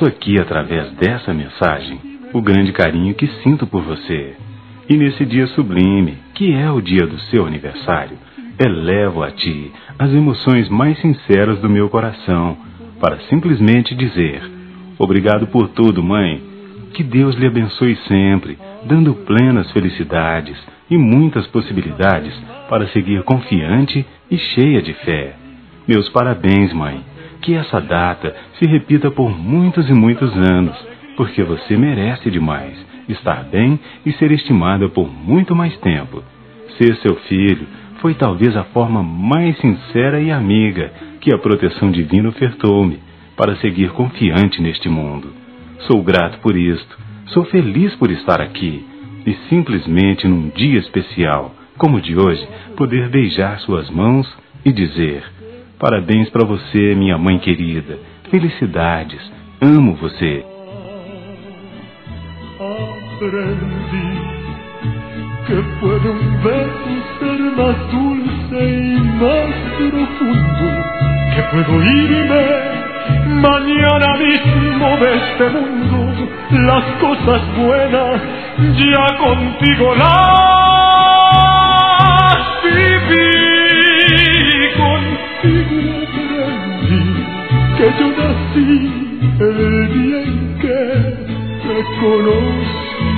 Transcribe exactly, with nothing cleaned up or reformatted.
expresso aqui, através dessa mensagem, o grande carinho que sinto por você. E nesse dia sublime, que é o dia do seu aniversário, elevo a ti as emoções mais sinceras do meu coração, para simplesmente dizer: obrigado por tudo, mãe. Que Deus lhe abençoe sempre, dando plenas felicidades e muitas possibilidades para seguir confiante e cheia de fé. Meus parabéns, mãe. Que essa data se repita por muitos e muitos anos, porque você merece demais estar bem e ser estimada por muito mais tempo. Ser seu filho foi talvez a forma mais sincera e amiga que a proteção divina ofertou-me para seguir confiante neste mundo. Sou grato por isto, sou feliz por estar aqui e simplesmente num dia especial, como o de hoje, poder beijar suas mãos e dizer: parabéns para você, minha mãe querida. Felicidades. Amo você. Aprendí que puede un beso ser más dulce y más profundo, que puedo irme mañana mismo de este mundo. Las cosas buenas ya contigo las viví, contigo aprendí que yo nací el día en que te conocí.